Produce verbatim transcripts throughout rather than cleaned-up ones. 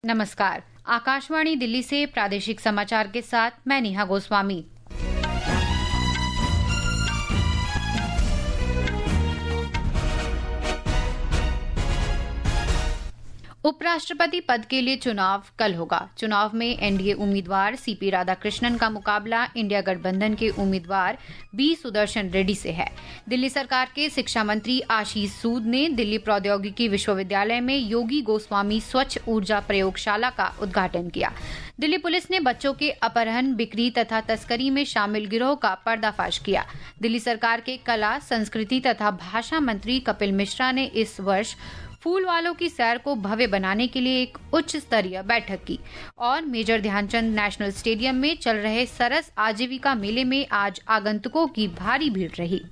नमस्कार। आकाशवाणी दिल्ली से प्रादेशिक समाचार के साथ मैं नेहा गोस्वामी। उपराष्ट्रपति पद के लिए चुनाव कल होगा। चुनाव में एनडीए उम्मीदवार सीपी राधाकृष्णन का मुकाबला इंडिया गठबंधन के उम्मीदवार बी सुदर्शन रेड्डी से है। दिल्ली सरकार के शिक्षा मंत्री आशीष सूद ने दिल्ली प्रौद्योगिकी विश्वविद्यालय में योगी गोस्वामी स्वच्छ ऊर्जा प्रयोगशाला का उद्घाटन किया। दिल्ली पुलिस ने बच्चों के अपहरण, बिक्री तथा तस्करी में शामिल गिरोह का पर्दाफाश किया। दिल्ली सरकार के कला, संस्कृति तथा भाषा मंत्री कपिल मिश्रा ने इस वर्ष फूल वालों की सैर को भव्य बनाने के लिए एक उच्च स्तरीय बैठक की और मेजर ध्यानचंद नेशनल स्टेडियम में चल रहे सरस आजीविका मेले में आज आगंतुकों की भारी भीड़ रही।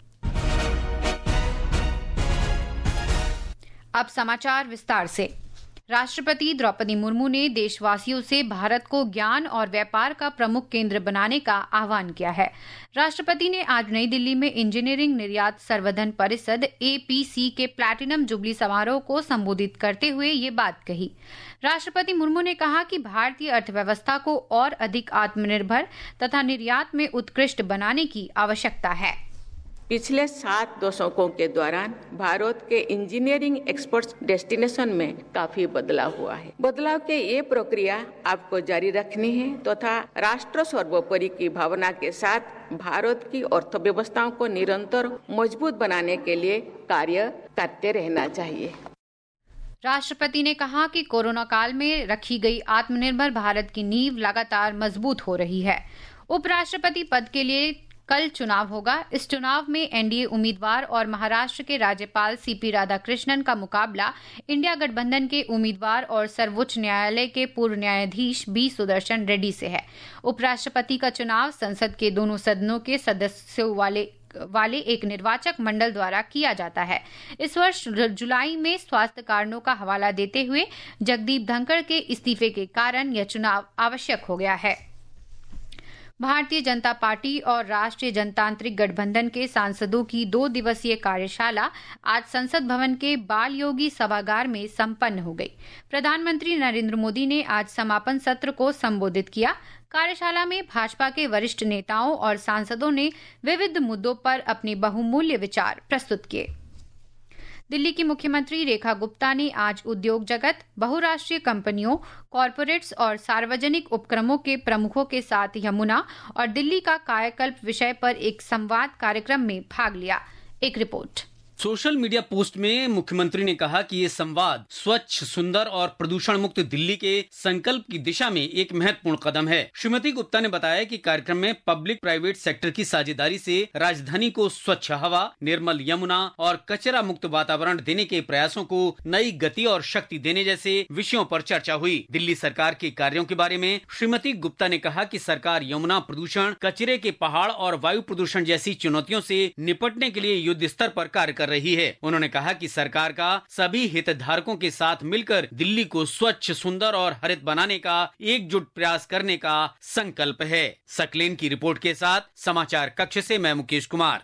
अब समाचार विस्तार से। राष्ट्रपति द्रौपदी मुर्मू ने देशवासियों से भारत को ज्ञान और व्यापार का प्रमुख केंद्र बनाने का आह्वान किया है। राष्ट्रपति ने आज नई दिल्ली में इंजीनियरिंग निर्यात संवर्धन परिषद ए पी सी के प्लैटिनम जुबली समारोह को संबोधित करते हुए ये बात कही। राष्ट्रपति मुर्मू ने कहा कि भारतीय अर्थव्यवस्था को और अधिक आत्मनिर्भर तथा निर्यात में उत्कृष्ट बनाने की आवश्यकता है। पिछले सात दशकों के दौरान भारत के इंजीनियरिंग एक्सपोर्ट डेस्टिनेशन में काफी बदलाव हुआ है। बदलाव के ये प्रक्रिया आपको जारी रखनी है तथा तो राष्ट्र सर्वोपरि की भावना के साथ भारत की अर्थव्यवस्थाओं को निरंतर मजबूत बनाने के लिए कार्य करते रहना चाहिए। राष्ट्रपति ने कहा कि कोरोना काल में रखी गई आत्मनिर्भर भारत की नींव लगातार मजबूत हो रही है। उपराष्ट्रपति पद के लिए कल चुनाव होगा। इस चुनाव में एनडीए उम्मीदवार और महाराष्ट्र के राज्यपाल सीपी राधाकृष्णन का मुकाबला इंडिया गठबंधन के उम्मीदवार और सर्वोच्च न्यायालय के पूर्व न्यायाधीश बी सुदर्शन रेड्डी से है। उपराष्ट्रपति का चुनाव संसद के दोनों सदनों के सदस्यों वाले वाले एक निर्वाचक मंडल द्वारा किया जाता है। इस वर्ष जुलाई में स्वास्थ्य कारणों का हवाला देते हुए जगदीप धनखड़ के इस्तीफे के कारण यह चुनाव आवश्यक हो गया है। भारतीय जनता पार्टी और राष्ट्रीय जनतांत्रिक गठबंधन के सांसदों की दो दिवसीय कार्यशाला आज संसद भवन के बाल योगी सभागार में संपन्न हो गई। प्रधानमंत्री नरेंद्र मोदी ने आज समापन सत्र को संबोधित किया। कार्यशाला में भाजपा के वरिष्ठ नेताओं और सांसदों ने विविध मुद्दों पर अपने बहुमूल्य विचार प्रस्तुत किए। दिल्ली की मुख्यमंत्री रेखा गुप्ता ने आज उद्योग जगत, बहुराष्ट्रीय कंपनियों, कॉरपोरेट्स और सार्वजनिक उपक्रमों के प्रमुखों के साथ यमुना और दिल्ली का कायाकल्प विषय पर एक संवाद कार्यक्रम में भाग लिया। एक रिपोर्ट। सोशल मीडिया पोस्ट में मुख्यमंत्री ने कहा कि ये संवाद स्वच्छ, सुंदर और प्रदूषण मुक्त दिल्ली के संकल्प की दिशा में एक महत्वपूर्ण कदम है। श्रीमती गुप्ता ने बताया कि कार्यक्रम में पब्लिक प्राइवेट सेक्टर की साझेदारी से राजधानी को स्वच्छ हवा, निर्मल यमुना और कचरा मुक्त वातावरण देने के प्रयासों को नई गति और शक्ति देने जैसे विषयों पर चर्चा हुई। दिल्ली सरकार के कार्यों के बारे में श्रीमती गुप्ता ने कहा कि सरकार यमुना प्रदूषण, कचरे के पहाड़ और वायु प्रदूषण जैसी चुनौतियों से निपटने के लिए युद्ध स्तर पर कार्य कर रही है। उन्होंने कहा कि सरकार का सभी हितधारकों के साथ मिलकर दिल्ली को स्वच्छ, सुंदर और हरित बनाने का एकजुट प्रयास करने का संकल्प है। सकलेन की रिपोर्ट के साथ समाचार कक्ष से मैं मुकेश कुमार।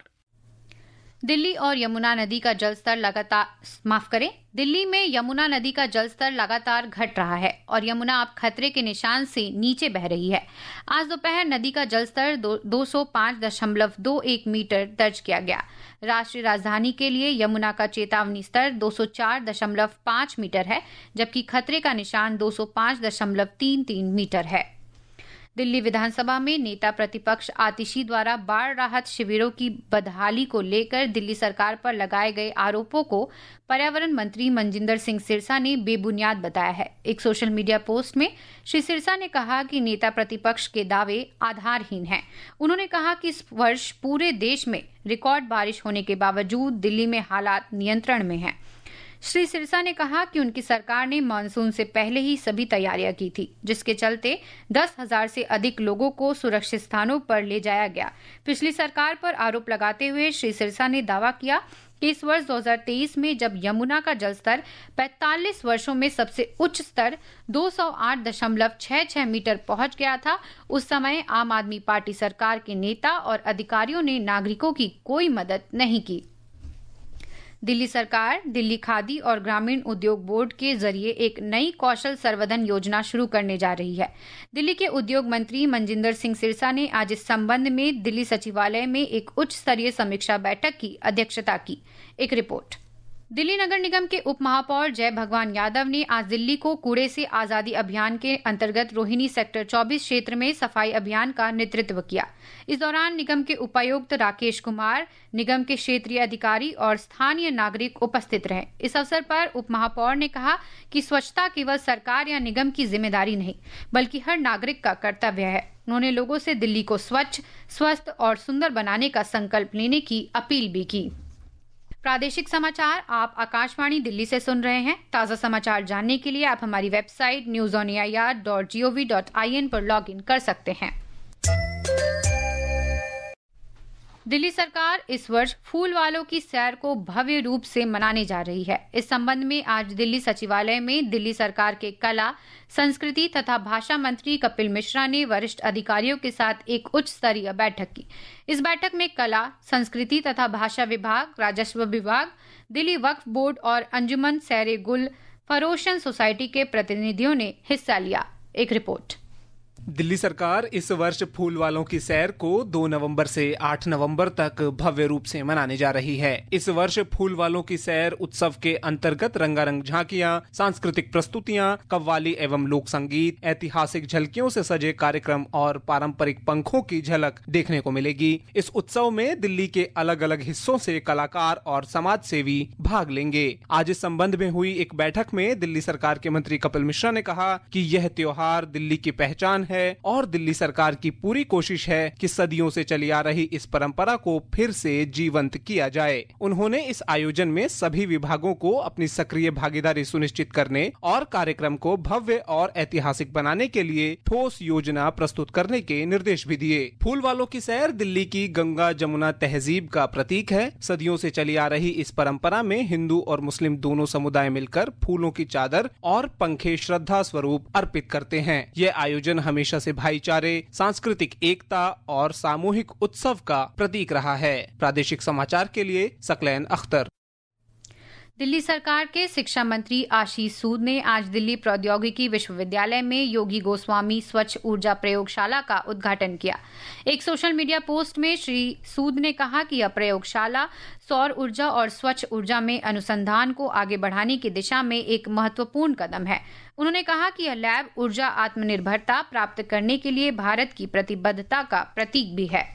दिल्ली और यमुना नदी का जलस्तर लगातार माफ करें दिल्ली में यमुना नदी का जलस्तर लगातार घट रहा है और यमुना अब खतरे के निशान से नीचे बह रही है। आज दोपहर नदी का जलस्तर दो सौ पाँच दशमलव दो एक मीटर दर्ज किया गया। राष्ट्रीय राजधानी के लिए यमुना का चेतावनी स्तर दो सौ चार दशमलव पाँच मीटर है, जबकि खतरे का निशान दो सौ पाँच दशमलव तीन तीन मीटर है। दिल्ली विधानसभा में नेता प्रतिपक्ष आतिशी द्वारा बाढ़ राहत शिविरों की बदहाली को लेकर दिल्ली सरकार पर लगाए गए आरोपों को पर्यावरण मंत्री मनजिंदर सिंह सिरसा ने बेबुनियाद बताया है। एक सोशल मीडिया पोस्ट में श्री सिरसा ने कहा कि नेता प्रतिपक्ष के दावे आधारहीन हैं। उन्होंने कहा कि इस वर्ष पूरे देश में रिकॉर्ड बारिश होने के बावजूद दिल्ली में हालात नियंत्रण में हैं। श्री सिरसा ने कहा कि उनकी सरकार ने मानसून से पहले ही सभी तैयारियां की थी, जिसके चलते दस हजार से अधिक लोगों को सुरक्षित स्थानों पर ले जाया गया। पिछली सरकार पर आरोप लगाते हुए श्री सिरसा ने दावा किया कि इस वर्ष दो हज़ार तेईस में जब यमुना का जलस्तर पैंतालीस वर्षों में सबसे उच्च स्तर दो सौ आठ दशमलव छह छह मीटर पहुंच गया था, उस समय आम आदमी पार्टी सरकार के नेता और अधिकारियों ने नागरिकों की कोई मदद नहीं की। दिल्ली सरकार दिल्ली खादी और ग्रामीण उद्योग बोर्ड के जरिए एक नई कौशल संवर्धन योजना शुरू करने जा रही है। दिल्ली के उद्योग मंत्री मनजिंदर सिंह सिरसा ने आज इस संबंध में दिल्ली सचिवालय में एक उच्च स्तरीय समीक्षा बैठक की अध्यक्षता की। एक रिपोर्ट। दिल्ली नगर निगम के उप महापौर जय भगवान यादव ने आज दिल्ली को कूड़े से आजादी अभियान के अंतर्गत रोहिणी सेक्टर चौबीस क्षेत्र में सफाई अभियान का नेतृत्व किया। इस दौरान निगम के उपायुक्त राकेश कुमार, निगम के क्षेत्रीय अधिकारी और स्थानीय नागरिक उपस्थित रहे। इस अवसर पर उप महापौर ने कहा कि स्वच्छता केवल सरकार या निगम की जिम्मेदारी नहीं, बल्कि हर नागरिक का कर्तव्य है। उन्होंने लोगों से दिल्ली को स्वच्छ, स्वस्थ और सुंदर बनाने का संकल्प लेने की अपील भी की। प्रादेशिक समाचार आप आकाशवाणी दिल्ली से सुन रहे हैं। ताजा समाचार जानने के लिए आप हमारी website news on A I R dot G O V dot I N पर लॉग इन कर सकते हैं। दिल्ली सरकार इस वर्ष फूल वालों की सैर को भव्य रूप से मनाने जा रही है। इस संबंध में आज दिल्ली सचिवालय में दिल्ली सरकार के कला, संस्कृति तथा भाषा मंत्री कपिल मिश्रा ने वरिष्ठ अधिकारियों के साथ एक उच्च स्तरीय बैठक की। इस बैठक में कला, संस्कृति तथा भाषा विभाग, राजस्व विभाग, दिल्ली वक्फ बोर्ड और अंजुमन सैरे गुल फरोशन सोसाइटी के प्रतिनिधियों ने हिस्सा लिया। एक रिपोर्ट। दिल्ली सरकार इस वर्ष फूल वालों की सैर को दो नवंबर से आठ नवंबर तक भव्य रूप से मनाने जा रही है। इस वर्ष फूल वालों की सैर उत्सव के अंतर्गत रंगारंग झांकियां, सांस्कृतिक प्रस्तुतियां, कव्वाली एवं लोक संगीत, ऐतिहासिक झलकियों से सजे कार्यक्रम और पारंपरिक पंखों की झलक देखने को मिलेगी। इस उत्सव में दिल्ली के अलग अलग हिस्सों से कलाकार और समाज सेवी भाग लेंगे। आज इस संबंध में हुई एक बैठक में दिल्ली सरकार के मंत्री कपिल मिश्रा ने कहा कि यह त्योहार दिल्ली की पहचान है और दिल्ली सरकार की पूरी कोशिश है कि सदियों से चली आ रही इस परंपरा को फिर से जीवंत किया जाए। उन्होंने इस आयोजन में सभी विभागों को अपनी सक्रिय भागीदारी सुनिश्चित करने और कार्यक्रम को भव्य और ऐतिहासिक बनाने के लिए ठोस योजना प्रस्तुत करने के निर्देश भी दिए। फूल वालों की सैर दिल्ली की गंगा जमुना तहजीब का प्रतीक है। सदियों से चली आ रही इस परंपरा में हिंदू और मुस्लिम दोनों समुदाय मिलकर फूलों की चादर और पंखे श्रद्धा स्वरूप अर्पित करते हैं। ये आयोजन हमेशा से भाईचारे, सांस्कृतिक एकता और सामूहिक उत्सव का प्रतीक रहा है। प्रादेशिक समाचार के लिए सकलैन अख्तर। दिल्ली सरकार के शिक्षा मंत्री आशीष सूद ने आज दिल्ली प्रौद्योगिकी विश्वविद्यालय में योगी गोस्वामी स्वच्छ ऊर्जा प्रयोगशाला का उद्घाटन किया। एक सोशल मीडिया पोस्ट में श्री सूद ने कहा कि यह प्रयोगशाला सौर ऊर्जा और स्वच्छ ऊर्जा में अनुसंधान को आगे बढ़ाने की दिशा में एक महत्वपूर्ण कदम है। उन्होंने कहा कि यह लैब ऊर्जा आत्मनिर्भरता प्राप्त करने के लिए भारत की प्रतिबद्धता का प्रतीक भी है।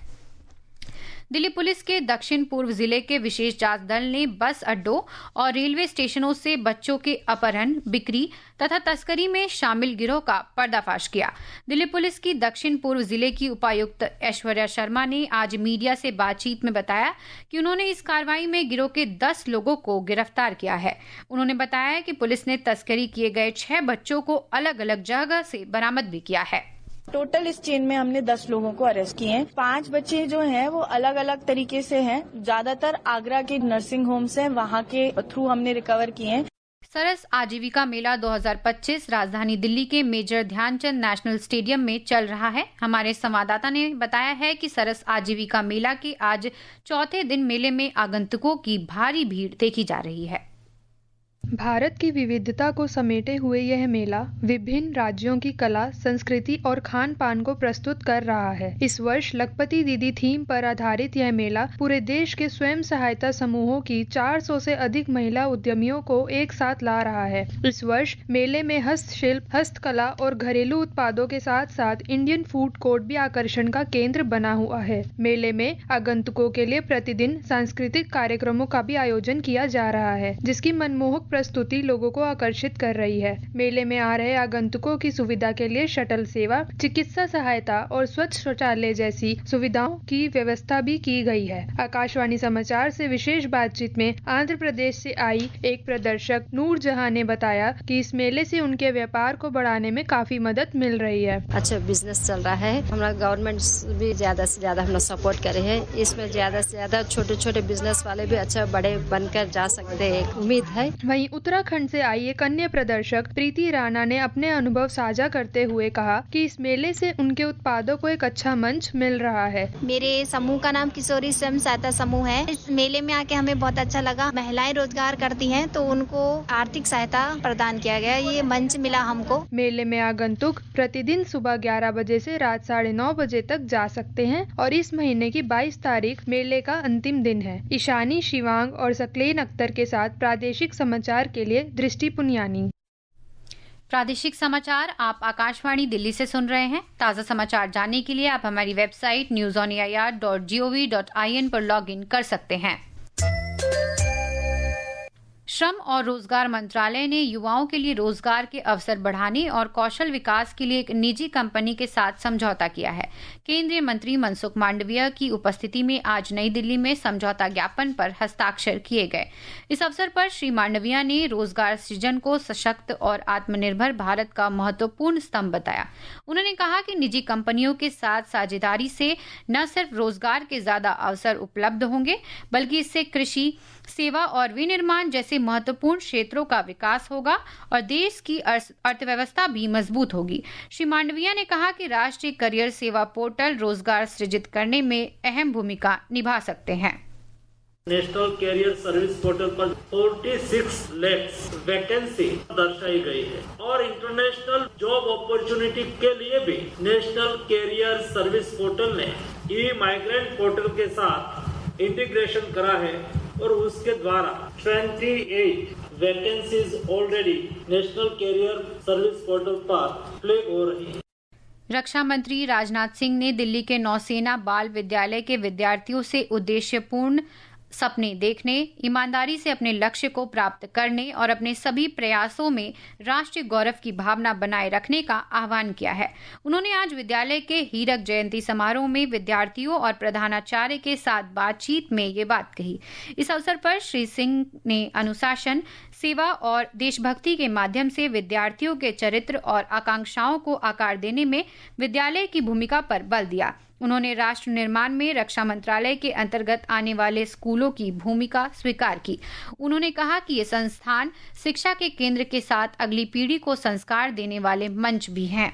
दिल्ली पुलिस के दक्षिण पूर्व जिले के विशेष जांच दल ने बस अड्डों और रेलवे स्टेशनों से बच्चों के अपहरण, बिक्री तथा तस्करी में शामिल गिरोह का पर्दाफाश किया। दिल्ली पुलिस की दक्षिण पूर्व जिले की उपायुक्त ऐश्वर्या शर्मा ने आज मीडिया से बातचीत में बताया कि उन्होंने इस कार्रवाई में गिरोह के दस लोगों को गिरफ्तार किया है। उन्होंने बताया कि पुलिस ने तस्करी किए गए छह बच्चों को अलग अलग जगह से बरामद भी किया है। टोटल इस चेन में हमने दस लोगों को अरेस्ट किए हैं। पांच बच्चे जो हैं वो अलग अलग तरीके से हैं। ज्यादातर आगरा के नर्सिंग होम्स हैं, वहाँ के थ्रू हमने रिकवर किए हैं। सरस आजीविका मेला दो हज़ार पच्चीस राजधानी दिल्ली के मेजर ध्यानचंद नेशनल स्टेडियम में चल रहा है। हमारे संवाददाता ने बताया है कि सरस आजीविका मेला के आज चौथे दिन मेले में आगंतुकों की भारी भीड़ देखी जा रही है। भारत की विविधता को समेटे हुए यह मेला विभिन्न राज्यों की कला, संस्कृति और खान पान को प्रस्तुत कर रहा है। इस वर्ष लखपति दीदी थीम पर आधारित यह मेला पूरे देश के स्वयं सहायता समूहों की चार सौ से अधिक महिला उद्यमियों को एक साथ ला रहा है। इस वर्ष मेले में हस्तशिल्प, हस्तकला और घरेलू उत्पादों के साथ साथ इंडियन फूड कोर्ट भी आकर्षण का केंद्र बना हुआ है। मेले में आगंतुकों के लिए प्रतिदिन सांस्कृतिक कार्यक्रमों का भी आयोजन किया जा रहा है, जिसकी मनमोहक प्रस्तुति लोगों को आकर्षित कर रही है। मेले में आ रहे आगंतुकों की सुविधा के लिए शटल सेवा, चिकित्सा सहायता और स्वच्छ शौचालय जैसी सुविधाओं की व्यवस्था भी की गई है। आकाशवाणी समाचार से विशेष बातचीत में आंध्र प्रदेश से आई एक प्रदर्शक नूर जहां ने बताया कि इस मेले से उनके व्यापार को बढ़ाने में काफी मदद मिल रही है। अच्छा बिजनेस चल रहा है। हमारा गवर्नमेंट भी ज्यादा से ज्यादा हमें सपोर्ट करे है। इसमें ज्यादा से ज्यादा छोटे छोटे बिजनेस वाले भी अच्छा बड़े बनकर जा सकते हैं, उम्मीद है। वहीं वहीं उत्तराखंड से आई एक अन्य प्रदर्शक प्रीति राणा ने अपने अनुभव साझा करते हुए कहा कि इस मेले से उनके उत्पादों को एक अच्छा मंच मिल रहा है। मेरे समूह का नाम किशोरी स्वयं सहायता समूह है। इस मेले में आके हमें बहुत अच्छा लगा। महिलाएं रोजगार करती हैं तो उनको आर्थिक सहायता प्रदान किया गया, ये मंच मिला हमको। मेले में आगंतुक प्रतिदिन सुबह ग्यारह बजे से रात साढ़े नौ बजे तक जा सकते हैं और इस महीने की बाईस तारीख मेले का अंतिम दिन है। ईशानी शिवांग और सकलेन अख्तर के साथ प्रादेशिक समाचार के लिए दृष्टि पुनियानी। प्रादेशिक समाचार आप आकाशवाणी दिल्ली से सुन रहे हैं। ताज़ा समाचार जानने के लिए आप हमारी website news on A I R dot G O V dot I N पर लॉग इन कर सकते हैं। श्रम और रोजगार मंत्रालय ने युवाओं के लिए रोजगार के अवसर बढ़ाने और कौशल विकास के लिए एक निजी कंपनी के साथ समझौता किया है। केंद्रीय मंत्री मनसुख मांडविया की उपस्थिति में आज नई दिल्ली में समझौता ज्ञापन पर हस्ताक्षर किए गए। इस अवसर पर श्री मांडविया ने रोजगार सृजन को सशक्त और आत्मनिर्भर भारत का महत्वपूर्ण स्तंभ बताया। उन्होंने कहा कि निजी कंपनियों के साथ साझेदारी से न सिर्फ रोजगार के ज्यादा अवसर उपलब्ध होंगे, बल्कि इससे कृषि, सेवा और विनिर्माण जैसे महत्वपूर्ण क्षेत्रों का विकास होगा और देश की अर्थव्यवस्था भी मजबूत होगी। श्री मांडविया ने कहा कि राष्ट्रीय करियर सेवा पोर्टल रोजगार सृजित करने में अहम भूमिका निभा सकते हैं। नेशनल कैरियर सर्विस पोर्टल पर छियालीस लाख वैकेंसी दर्शाई गई है और इंटरनेशनल जॉब अपॉर्चुनिटी के लिए भी नेशनल कैरियर सर्विस पोर्टल ने ई माइग्रेंट पोर्टल के साथ इंटीग्रेशन करा है और उसके द्वारा अट्ठाईस vacancies already national career service portal पर फ्लैग हो रही है। रक्षा मंत्री राजनाथ सिंह ने दिल्ली के नौसेना बाल विद्यालय के विद्यार्थियों से उद्देश्यपूर्ण सपने देखने, ईमानदारी से अपने लक्ष्य को प्राप्त करने और अपने सभी प्रयासों में राष्ट्रीय गौरव की भावना बनाए रखने का आह्वान किया है। उन्होंने आज विद्यालय के हीरक जयंती समारोह में विद्यार्थियों और प्रधानाचार्य के साथ बातचीत में ये बात कही। इस अवसर पर श्री सिंह ने अनुशासन, सेवा और देशभक्ति के माध्यम से विद्यार्थियों के चरित्र और आकांक्षाओं को आकार देने में विद्यालय की भूमिका पर बल दिया। उन्होंने राष्ट्र निर्माण में रक्षा मंत्रालय के अंतर्गत आने वाले स्कूलों की भूमिका स्वीकार की। उन्होंने कहा कि ये संस्थान शिक्षा के केंद्र के साथ अगली पीढ़ी को संस्कार देने वाले मंच भी हैं।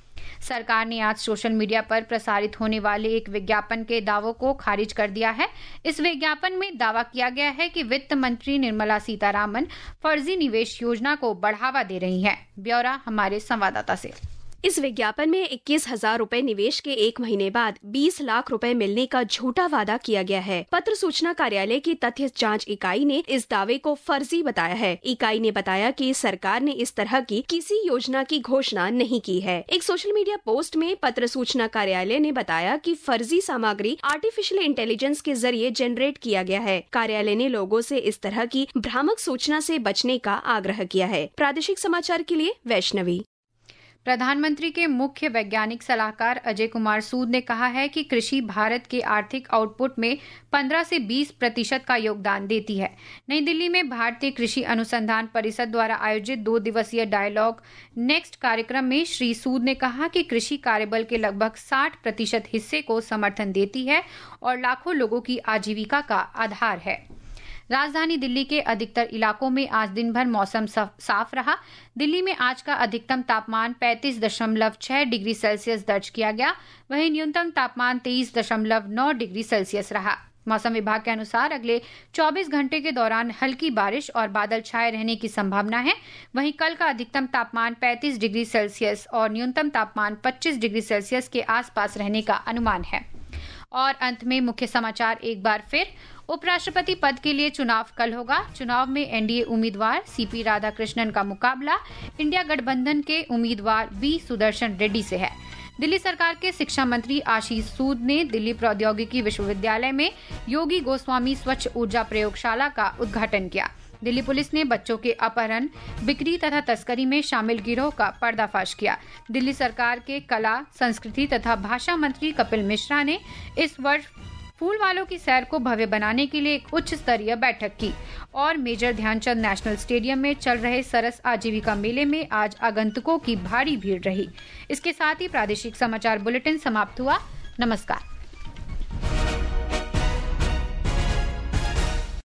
सरकार ने आज सोशल मीडिया पर प्रसारित होने वाले एक विज्ञापन के दावों को खारिज कर दिया है। इस विज्ञापन में दावा किया गया है कि वित्त मंत्री निर्मला सीतारामन फर्जी निवेश योजना को बढ़ावा दे रही हैं। ब्यौरा हमारे संवाददाता से। इस विज्ञापन में इक्कीस हजार रूपए निवेश के एक महीने बाद बीस लाख रुपए मिलने का झूठा वादा किया गया है। पत्र सूचना कार्यालय की तथ्य जांच इकाई ने इस दावे को फर्जी बताया है। इकाई ने बताया कि सरकार ने इस तरह की किसी योजना की घोषणा नहीं की है। एक सोशल मीडिया पोस्ट में पत्र सूचना कार्यालय ने बताया कि फर्जी सामग्री आर्टिफिशियल इंटेलिजेंस के जरिए जनरेट किया गया है। कार्यालय ने लोगों से इस तरह की भ्रामक सूचना से बचने का आग्रह किया है। प्रादेशिक समाचार के लिए वैष्णवी। प्रधानमंत्री के मुख्य वैज्ञानिक सलाहकार अजय कुमार सूद ने कहा है कि कृषि भारत के आर्थिक आउटपुट में पंद्रह से बीस प्रतिशत का योगदान देती है। नई दिल्ली में भारतीय कृषि अनुसंधान परिषद द्वारा आयोजित दो दिवसीय डायलॉग नेक्स्ट कार्यक्रम में श्री सूद ने कहा कि कृषि कार्यबल के लगभग साठ प्रतिशत हिस्से को समर्थन देती है और लाखों लोगों की आजीविका का आधार है। राजधानी दिल्ली के अधिकतर इलाकों में आज दिन भर मौसम साफ रहा। दिल्ली में आज का अधिकतम तापमान पैंतीस दशमलव छह डिग्री सेल्सियस दर्ज किया गया, वहीं न्यूनतम तापमान तेईस दशमलव नौ डिग्री सेल्सियस रहा। मौसम विभाग के अनुसार अगले चौबीस घंटे के दौरान हल्की बारिश और बादल छाए रहने की संभावना है। वहीं कल का अधिकतम तापमान पैंतीस डिग्री सेल्सियस और न्यूनतम तापमान पच्चीस डिग्री सेल्सियस के आसपास रहने का अनुमान है। और अंत में मुख्य समाचार एक बार फिर। उपराष्ट्रपति पद के लिए चुनाव कल होगा। चुनाव में एनडीए उम्मीदवार सीपी राधाकृष्णन का मुकाबला इंडिया गठबंधन के उम्मीदवार वी सुदर्शन रेड्डी से है। दिल्ली सरकार के शिक्षा मंत्री आशीष सूद ने दिल्ली प्रौद्योगिकी विश्वविद्यालय में योगी गोस्वामी स्वच्छ ऊर्जा प्रयोगशाला का उद्घाटन किया। दिल्ली पुलिस ने बच्चों के अपहरण, बिक्री तथा तस्करी में शामिल गिरोह का पर्दाफाश किया। दिल्ली सरकार के कला, संस्कृति तथा भाषा मंत्री कपिल मिश्रा ने इस वर्ष फूल वालों की सैर को भव्य बनाने के लिए एक उच्च स्तरीय बैठक की। और मेजर ध्यानचंद नेशनल स्टेडियम में चल रहे सरस आजीविका मेले में आज आगंतुकों की भारी भीड़ रही। इसके साथ ही प्रादेशिक समाचार बुलेटिन समाप्त हुआ। नमस्कार।